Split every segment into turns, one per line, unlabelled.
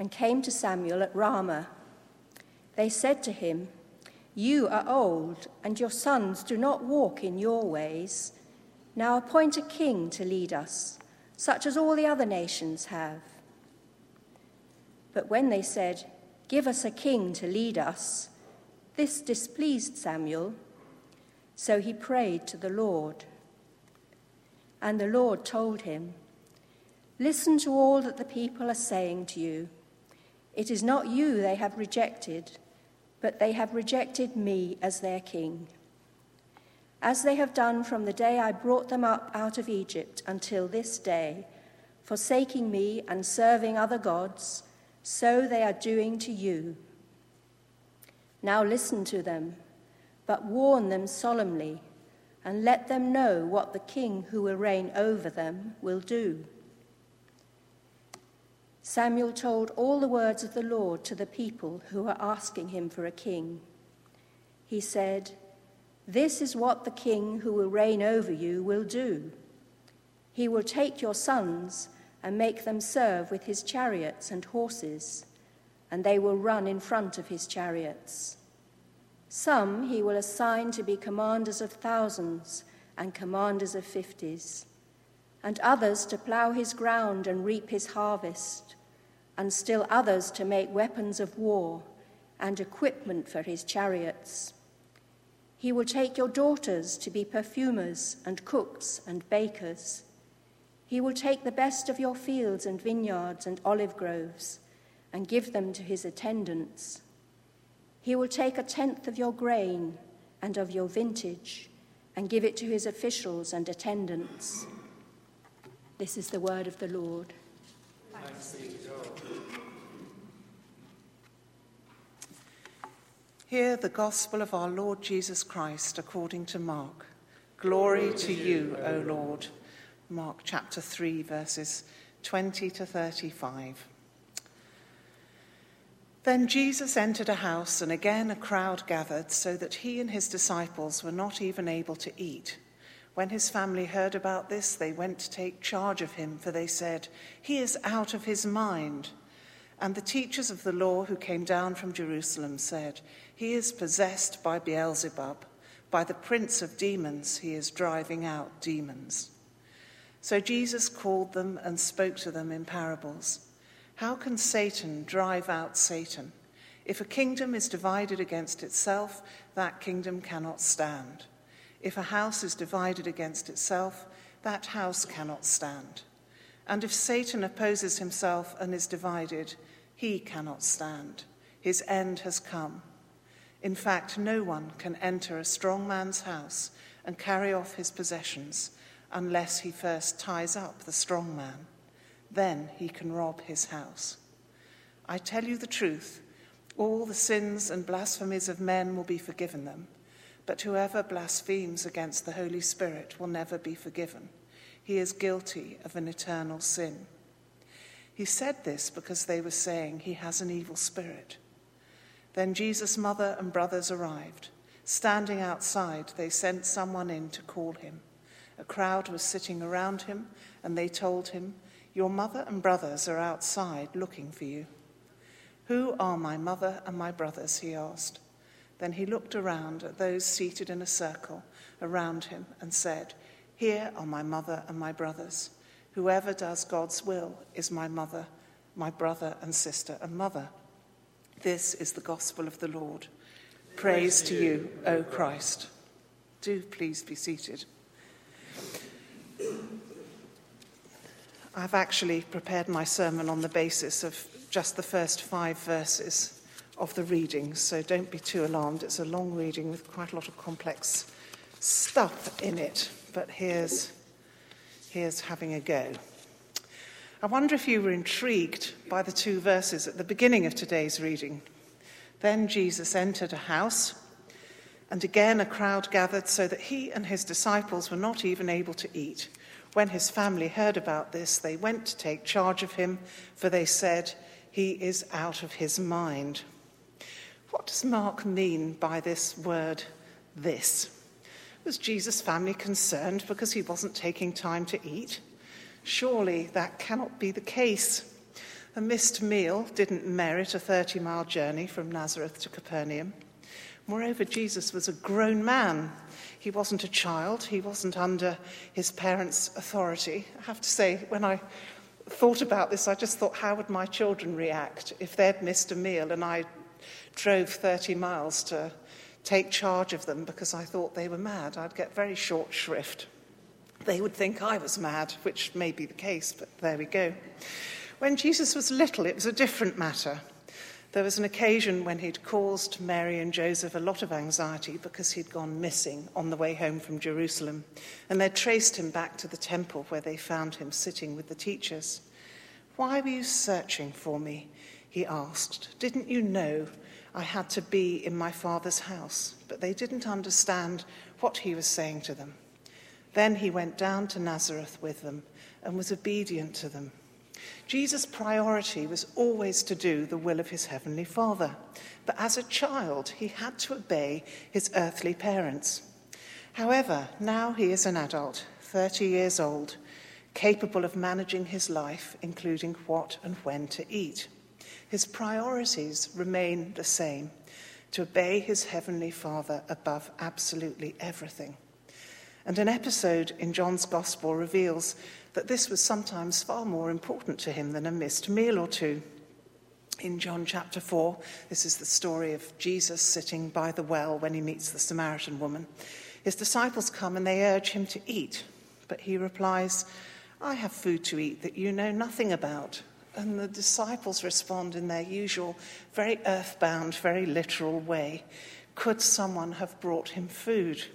and came to Samuel at Ramah. They said to him, "You are old, and your sons do not walk in your ways. Now appoint a king to lead us, such as all the other nations have." But when they said, "Give us a king to lead us," this displeased Samuel. So he prayed to the Lord. And the Lord told him, "Listen to all that the people are saying to you. It is not you they have rejected, but they have rejected me as their king. As they have done from the day I brought them up out of Egypt until this day, forsaking me and serving other gods, so they are doing to you. Now listen to them, but warn them solemnly, and let them know what the king who will reign over them will do." Samuel told all the words of the Lord to the people who were asking him for a king. He said, "This is what the king who will reign over you will do. He will take your sons and make them serve with his chariots and horses, and they will run in front of his chariots. Some he will assign to be commanders of thousands and commanders of 50s, and others to plough his ground and reap his harvest, and still others to make weapons of war and equipment for his chariots. He will take your daughters to be perfumers and cooks and bakers. He will take the best of your fields and vineyards and olive groves and give them to his attendants. He will take 1/10 of your grain and of your vintage and give it to his officials and attendants." This is the word of the Lord.
Thanks be to God. Hear the gospel of our Lord Jesus Christ according to Mark. Glory to you, O Lord. Mark chapter 3, verses 20 to 35. Then Jesus entered a house, and again a crowd gathered, so that he and his disciples were not even able to eat. When his family heard about this, they went to take charge of him, for they said, "He is out of his mind." And the teachers of the law who came down from Jerusalem said, "He is possessed by Beelzebub. By the prince of demons he is driving out demons." So Jesus called them and spoke to them in parables. "How can Satan drive out Satan? If a kingdom is divided against itself, that kingdom cannot stand. If a house is divided against itself, that house cannot stand. And if Satan opposes himself and is divided, he cannot stand. His end has come. In fact, no one can enter a strong man's house and carry off his possessions unless he first ties up the strong man. Then he can rob his house. I tell you the truth, all the sins and blasphemies of men will be forgiven them, but whoever blasphemes against the Holy Spirit will never be forgiven. He is guilty of an eternal sin." He said this because they were saying, "He has an evil spirit." Then Jesus' mother and brothers arrived. Standing outside, they sent someone in to call him. A crowd was sitting around him, and they told him, "Your mother and brothers are outside looking for you." "Who are my mother and my brothers?" he asked. Then he looked around at those seated in a circle around him and said, "Here are my mother and my brothers. Whoever does God's will is my mother, my brother and sister and mother." This is the gospel of the Lord. Praise to you, O Christ. Do please be seated. I've actually prepared my sermon on the basis of just the first 5 verses of the reading, so don't be too alarmed. It's a long reading with quite a lot of complex stuff in it, but here's having a go. I wonder if you were intrigued by the 2 verses at the beginning of today's reading. Then Jesus entered a house, and again a crowd gathered so that he and his disciples were not even able to eat. When his family heard about this, they went to take charge of him, for they said, "He is out of his mind." What does Mark mean by this word, "this"? Was Jesus' family concerned because he wasn't taking time to eat? Surely that cannot be the case. A missed meal didn't merit a 30-mile journey from Nazareth to Capernaum. Moreover, Jesus was a grown man. He wasn't a child. He wasn't under his parents' authority. I have to say, when I thought about this, I just thought, how would my children react if they'd missed a meal and I drove 30 miles to take charge of them because I thought they were mad? I'd get very short shrift. They would think I was mad, which may be the case, but there we go. When Jesus was little, it was a different matter. There was an occasion when he'd caused Mary and Joseph a lot of anxiety because he'd gone missing on the way home from Jerusalem, and they'd traced him back to the temple where they found him sitting with the teachers. "Why were you searching for me?" he asked. "Didn't you know I had to be in my Father's house?" But they didn't understand what he was saying to them. Then he went down to Nazareth with them and was obedient to them. Jesus' priority was always to do the will of his heavenly Father. But as a child, he had to obey his earthly parents. However, now he is an adult, 30 years old, capable of managing his life, including what and when to eat. His priorities remain the same, to obey his heavenly Father above absolutely everything. And an episode in John's Gospel reveals that this was sometimes far more important to him than a missed meal or two. In John chapter 4, this is the story of Jesus sitting by the well when he meets the Samaritan woman. His disciples come and they urge him to eat, but he replies, "I have food to eat that you know nothing about." And the disciples respond in their usual, very earthbound, very literal way. Could someone have brought him food?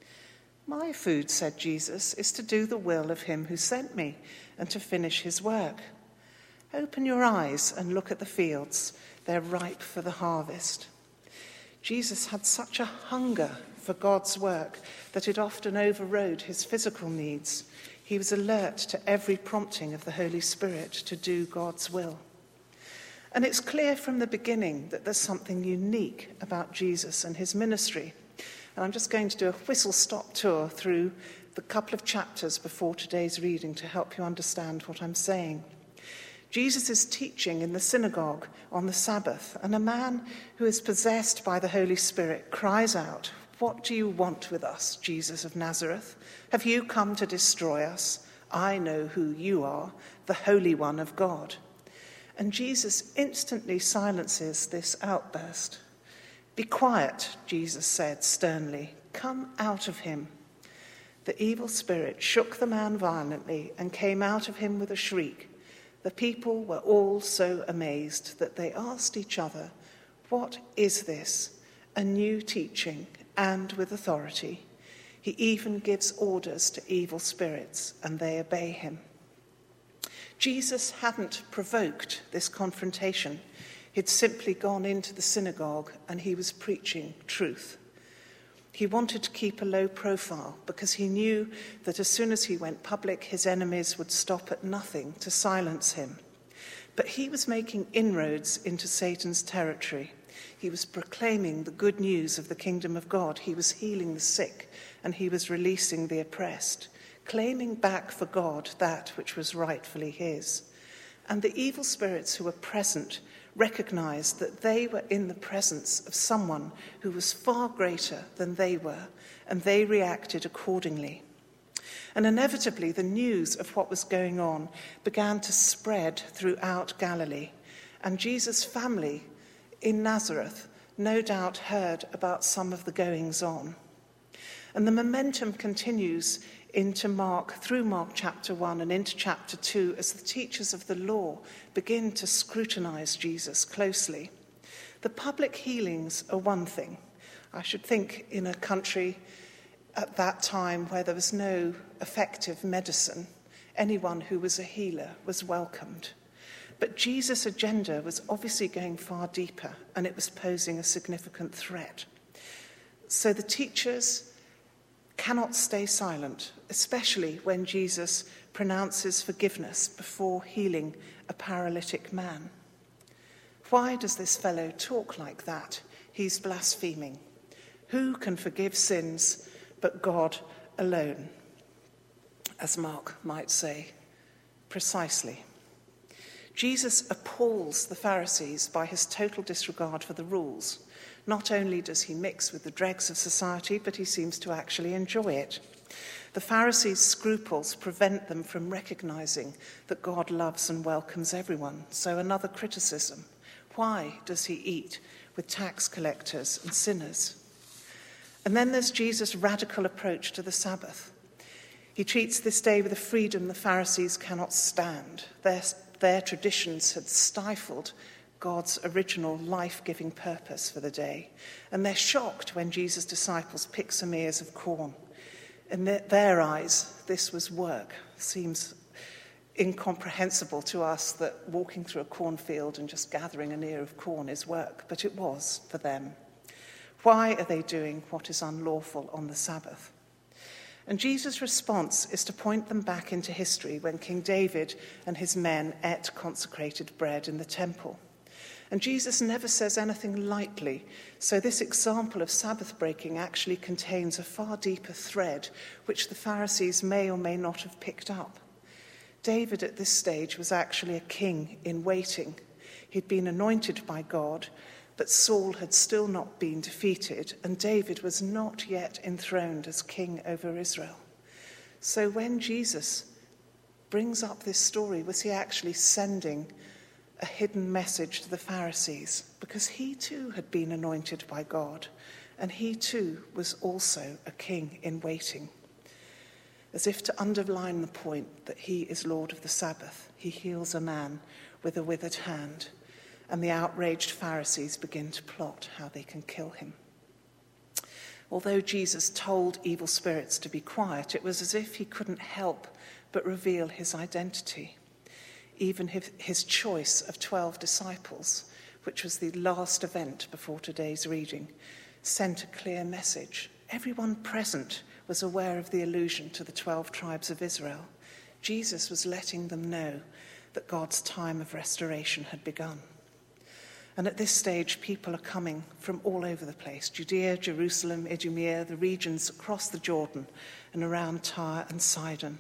"My food," said Jesus, "is to do the will of him who sent me and to finish his work. Open your eyes and look at the fields. They're ripe for the harvest." Jesus had such a hunger for God's work that it often overrode his physical needs. He was alert to every prompting of the Holy Spirit to do God's will. And it's clear from the beginning that there's something unique about Jesus and his ministry. And I'm just going to do a whistle-stop tour through the couple of chapters before today's reading to help you understand what I'm saying. Jesus is teaching in the synagogue on the Sabbath, and a man who is possessed by the Holy Spirit cries out, "What do you want with us, Jesus of Nazareth? Have you come to destroy us? I know who you are, the Holy One of God." And Jesus instantly silences this outburst. "Be quiet," Jesus said sternly. "Come out of him." The evil spirit shook the man violently and came out of him with a shriek. The people were all so amazed that they asked each other, "What is this? A new teaching, and with authority. He even gives orders to evil spirits, and they obey him." Jesus hadn't provoked this confrontation. He'd simply gone into the synagogue and he was preaching truth. He wanted to keep a low profile because he knew that as soon as he went public, his enemies would stop at nothing to silence him. But he was making inroads into Satan's territory. He was proclaiming the good news of the kingdom of God. He was healing the sick and he was releasing the oppressed, claiming back for God that which was rightfully his. And the evil spirits who were present recognized that they were in the presence of someone who was far greater than they were, and they reacted accordingly. And inevitably, the news of what was going on began to spread throughout Galilee, and Jesus' family in Nazareth no doubt heard about some of the goings-on. And the momentum continues through Mark chapter 1 and into chapter 2 as the teachers of the law begin to scrutinize Jesus closely. The public healings are one thing. I should think in a country at that time where there was no effective medicine, anyone who was a healer was welcomed. But Jesus' agenda was obviously going far deeper, and it was posing a significant threat. So the teachers cannot stay silent, especially when Jesus pronounces forgiveness before healing a paralytic man. Why does this fellow talk like that? He's blaspheming. Who can forgive sins but God alone? As Mark might say, precisely. Jesus appalls the Pharisees by his total disregard for the rules. Not only does he mix with the dregs of society, but he seems to actually enjoy it. The Pharisees' scruples prevent them from recognizing that God loves and welcomes everyone. So another criticism: why does he eat with tax collectors and sinners? And then there's Jesus' radical approach to the Sabbath. He treats this day with a freedom the Pharisees cannot stand. Their traditions had stifled God's original life-giving purpose for the day. And they're shocked when Jesus' disciples pick some ears of corn. In their eyes, this was work. Seems incomprehensible to us that walking through a cornfield and just gathering an ear of corn is work, but it was for them. Why are they doing what is unlawful on the Sabbath? And Jesus' response is to point them back into history when King David and his men ate consecrated bread in the temple. And Jesus never says anything lightly, so this example of Sabbath breaking actually contains a far deeper thread which the Pharisees may or may not have picked up. David at this stage was actually a king in waiting. He'd been anointed by God, but Saul had still not been defeated, and David was not yet enthroned as king over Israel. So when Jesus brings up this story, was he actually sending a hidden message to the Pharisees? Because he too had been anointed by God, and he too was also a king in waiting. As if to underline the point that he is Lord of the Sabbath, he heals a man with a withered hand, and the outraged Pharisees begin to plot how they can kill him. Although Jesus told evil spirits to be quiet, it was as if he couldn't help but reveal his identity. Even his choice of 12 disciples, which was the last event before today's reading, sent a clear message. Everyone present was aware of the allusion to the 12 tribes of Israel. Jesus was letting them know that God's time of restoration had begun. And at this stage, people are coming from all over the place: Judea, Jerusalem, Idumea, the regions across the Jordan and around Tyre and Sidon.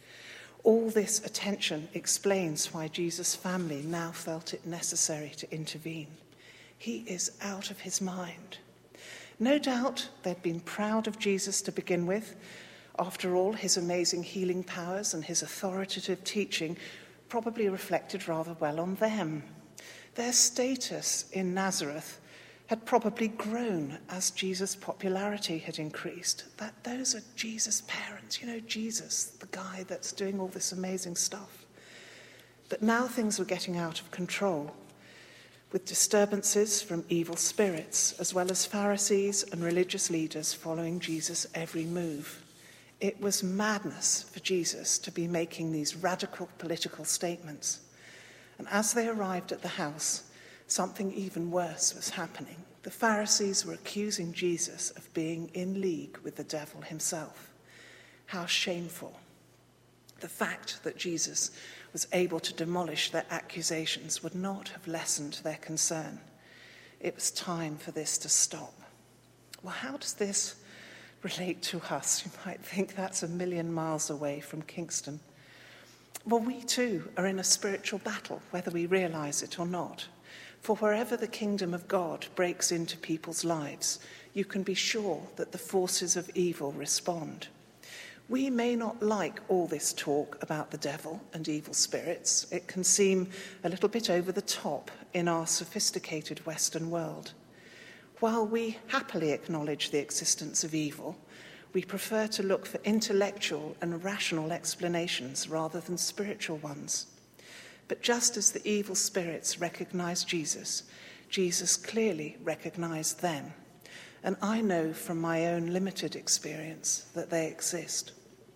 All this attention explains why Jesus' family now felt it necessary to intervene. He is out of his mind. No doubt they'd been proud of Jesus to begin with. After all, his amazing healing powers and his authoritative teaching probably reflected rather well on them. Their status in Nazareth had probably grown as Jesus' popularity had increased. Those are Jesus' parents, Jesus, the guy that's doing all this amazing stuff. But now things were getting out of control, with disturbances from evil spirits, as well as Pharisees and religious leaders following Jesus' every move. It was madness for Jesus to be making these radical political statements. And as they arrived at the house, something even worse was happening. The Pharisees were accusing Jesus of being in league with the devil himself. How shameful. The fact that Jesus was able to demolish their accusations would not have lessened their concern. It was time for this to stop. Well, how does this relate to us? You might think that's a million miles away from Kingston. Well, we too are in a spiritual battle, whether we realize it or not. For wherever the kingdom of God breaks into people's lives, you can be sure that the forces of evil respond. We may not like all this talk about the devil and evil spirits. It can seem a little bit over the top in our sophisticated Western world. While we happily acknowledge the existence of evil, we prefer to look for intellectual and rational explanations rather than spiritual ones. But just as the evil spirits recognized Jesus, Jesus clearly recognized them. And I know from my own limited experience that they exist.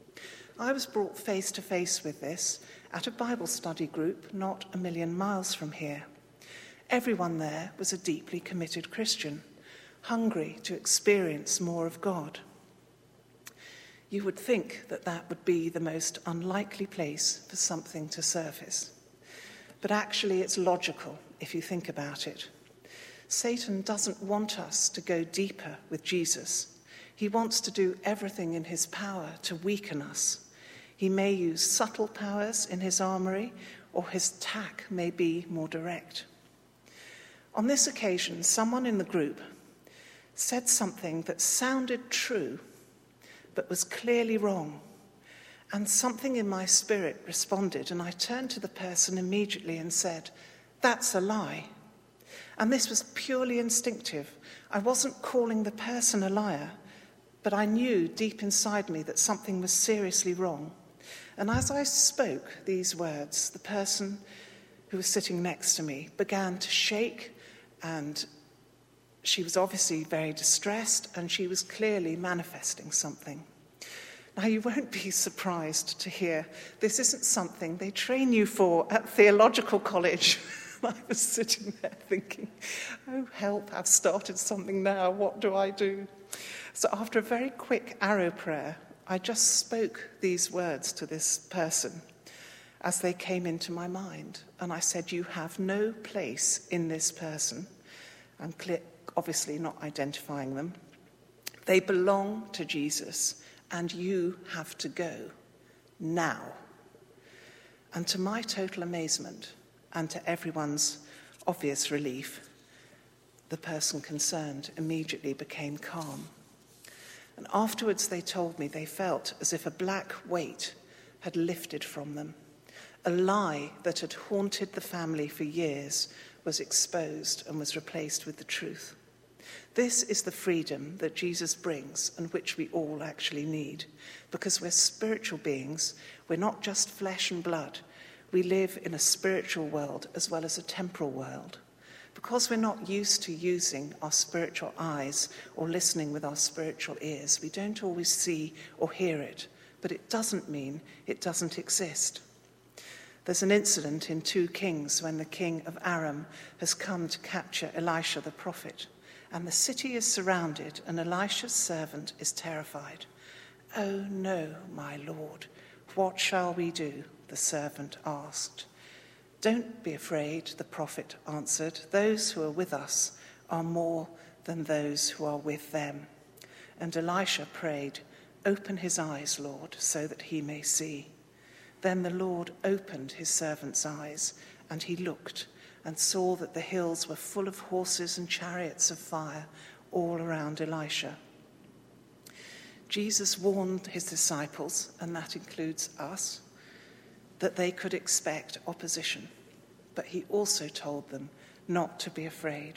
I was brought face to face with this at a Bible study group not a million miles from here. Everyone there was a deeply committed Christian, hungry to experience more of God. You would think that that would be the most unlikely place for something to surface. But actually it's logical if you think about it. Satan doesn't want us to go deeper with Jesus. He wants to do everything in his power to weaken us. He may use subtle powers in his armory, or his attack may be more direct. On this occasion, someone in the group said something that sounded true, but was clearly wrong. And something in my spirit responded, and I turned to the person immediately and said, "That's a lie." And this was purely instinctive. I wasn't calling the person a liar, but I knew deep inside me that something was seriously wrong. And as I spoke these words, the person who was sitting next to me began to shake, and she was obviously very distressed, and she was clearly manifesting something. Now, you won't be surprised to hear this isn't something they train you for at theological college. I was sitting there thinking, oh, help, I've started something now. What do I do? So after a very quick arrow prayer, I just spoke these words to this person as they came into my mind. And I said, you have no place in this person. I'm obviously not identifying them. They belong to Jesus, and you have to go now. And to my total amazement, and to everyone's obvious relief, the person concerned immediately became calm. And afterwards they told me they felt as if a black weight had lifted from them. A lie that had haunted the family for years was exposed and was replaced with the truth. This is the freedom that Jesus brings and which we all actually need. Because we're spiritual beings, we're not just flesh and blood. We live in a spiritual world as well as a temporal world. Because we're not used to using our spiritual eyes or listening with our spiritual ears, we don't always see or hear it, but it doesn't mean it doesn't exist. There's an incident in 2 Kings when the king of Aram has come to capture Elisha the prophet, and the city is surrounded, and Elisha's servant is terrified. "Oh no, my lord, what shall we do?" the servant asked. "Don't be afraid," the prophet answered. "Those who are with us are more than those who are with them." And Elisha prayed, "Open his eyes, Lord, so that he may see." Then the Lord opened his servant's eyes, and he looked and saw that the hills were full of horses and chariots of fire all around Elisha. Jesus warned his disciples, and that includes us, that they could expect opposition, but he also told them not to be afraid.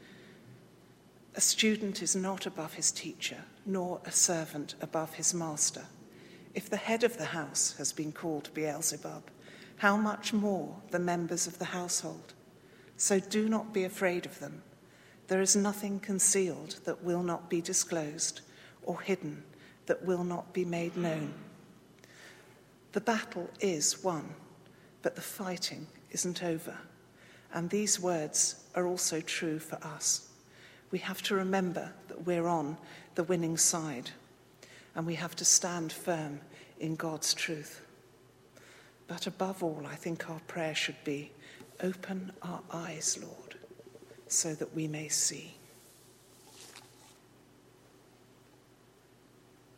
A student is not above his teacher, nor a servant above his master. If the head of the house has been called Beelzebub, how much more the members of the household? So do not be afraid of them. There is nothing concealed that will not be disclosed, or hidden that will not be made known. The battle is won, but the fighting isn't over. And these words are also true for us. We have to remember that we're on the winning side, and we have to stand firm in God's truth. But above all, I think our prayer should be, open our eyes, Lord, so that we may see.